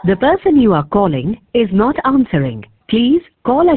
The person you are calling is not answering. Please call again.